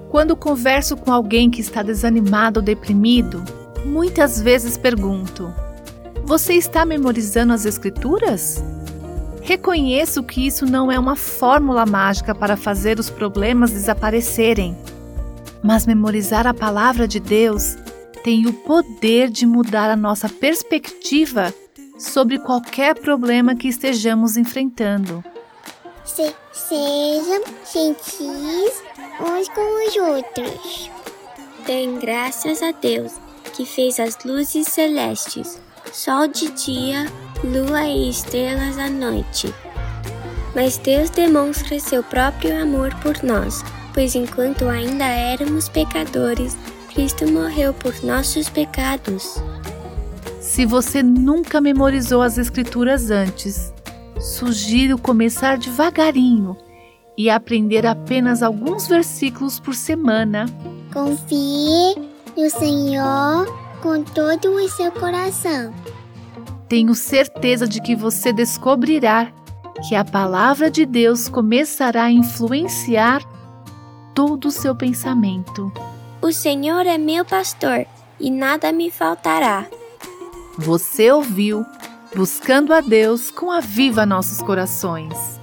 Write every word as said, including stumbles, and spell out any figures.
Quando converso com alguém que está desanimado ou deprimido, muitas vezes pergunto: você está memorizando as Escrituras? Reconheço que isso não é uma fórmula mágica para fazer os problemas desaparecerem, mas memorizar a palavra de Deus tem o poder de mudar a nossa perspectiva sobre qualquer problema que estejamos enfrentando. Se, sejam gentis uns com os outros. Dêem graças a Deus que fez as luzes celestes, sol de dia, lua e estrelas à noite. Mas Deus demonstra seu próprio amor por nós, pois enquanto ainda éramos pecadores, Cristo morreu por nossos pecados. Se você nunca memorizou as Escrituras antes, sugiro começar devagarinho e aprender apenas alguns versículos por semana. Confie no Senhor com todo o seu coração. Tenho certeza de que você descobrirá que a palavra de Deus começará a influenciar todo o seu pensamento. O Senhor é meu pastor e nada me faltará. Você ouviu Buscando a Deus com Aviva Nossos Corações.